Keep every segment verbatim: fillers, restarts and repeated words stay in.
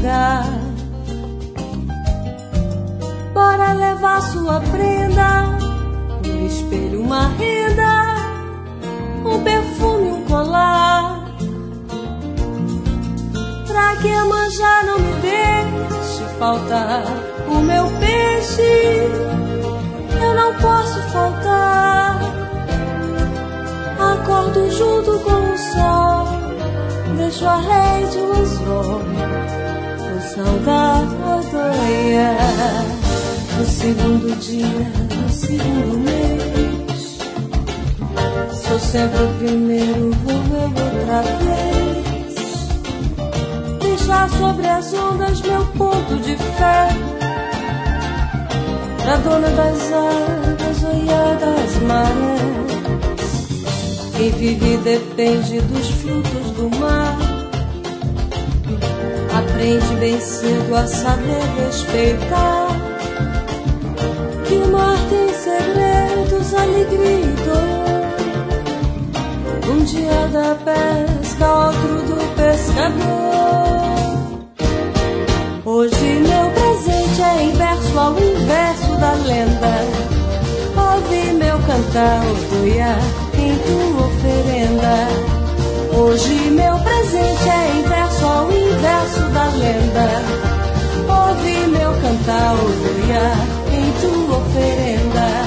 lugar para levar sua prenda, um espelho, uma renda, um perfume, um colar, pra que a manjar não me deixe faltar o meu peixe. Eu não posso faltar. Acordo junto com o sol, deixo a rede, o anzol, com saudade. No segundo dia, no segundo mês, sou sempre o primeiro, vou eu outra vez deixar sobre as ondas meu ponto de fé, pra dona das águas, olhadas marés. Quem vive depende dos frutos do mar, aprende bem cedo a saber respeitar, que o mar tem segredos, alegria e dor, um dia da pesca, outro do pescador. Hoje meu presente é em verso ao inverso da lenda, ouve meu cantar, odoia em tua oferenda. Hoje meu presente é em verso ao inverso da lenda, ouve meu cantar, odoia em tua oferenda.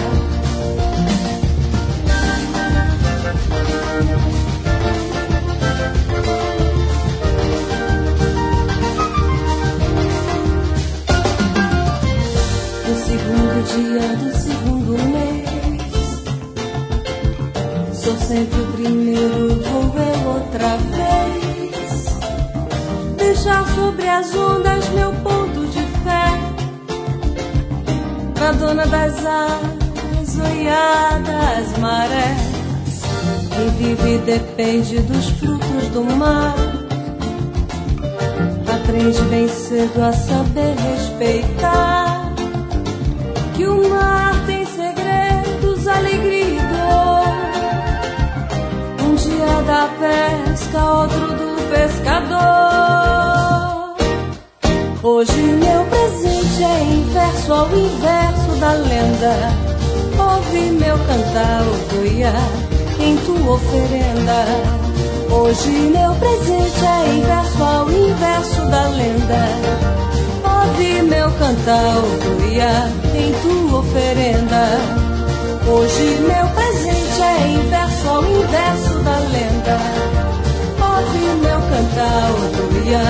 No segundo dia do segundo mês, sou sempre o primeiro, vou eu outra vez deixar sobre as ondas meu ponto de fé, pra dona das águas, olhadas marés. Quem vive depende dos frutos do mar, aprende bem cedo a saber respeitar, que o mar tem segredos, alegria e dor, um dia da pesca, outro do pescador. Hoje meu presente é em verso ao inverso da lenda, ouve meu cantar, odoia em tua oferenda. Hoje meu presente é em verso ao inverso da lenda, ouve meu cantar, odoia em tua oferenda. Hoje meu presente é em verso ao inverso da lenda, ouve meu cantar, odoia